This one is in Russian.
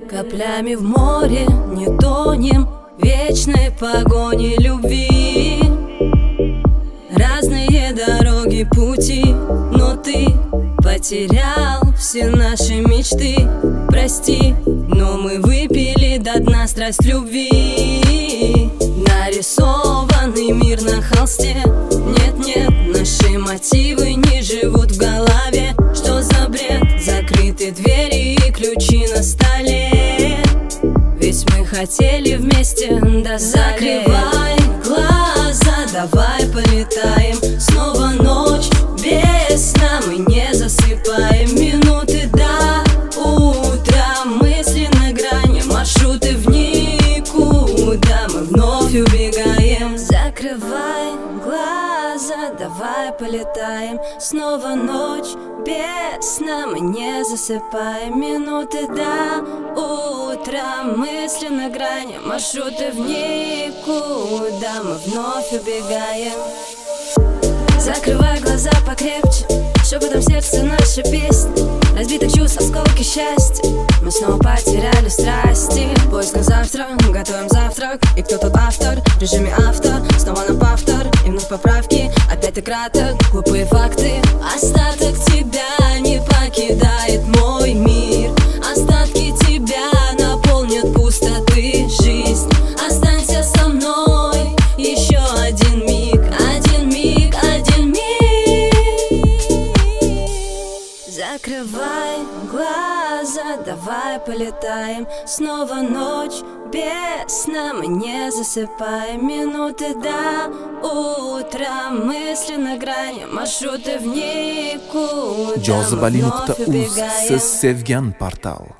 Каплями в море не тонем в вечной погоне любви. Разные дороги, пути, но ты потерял все наши мечты. Прости, но мы выпили до дна страсть любви. Нарисованный мир на холсте. Нет-нет, наши мотивы не живут в голове. Что за бред? Закрыты двери и ключи на столе. Ведь мы хотели вместе до зари. Закрывай глаза, давай полетаем. Снова ночь без сна, мы не засыпаем. Минуты до утра, мысли на грани, маршруты в никуда, мы вновь убегаем. Закрывай глаза, давай полетаем. Снова ночь без сна, мы не засыпаем. Минуты до утра, мысли на грани, маршруты в никуда, мы вновь убегаем. Закрывай глаза покрепче, шепотом сердце наша песня. Разбитых чувств, осколки счастья. Мы снова потеряли страсти. Поиск на завтра, готовим завтрак. И кто тут автор? В режиме авто. Снова на повтор, и вновь поправки. Опять и краток, глупые факты. Остаток тебя не покидает мой мир. Остатки тебя наполнят пустоты. Жизнь, останься со мной еще один миг. Один миг, один миг. Закрывай глаза, давай полетаем. Снова ночь без сна, мы не засыпаем. Минуты до утра, мысли на грани, marшruты в никуда. Jozibali.uz, siz sevgan portal.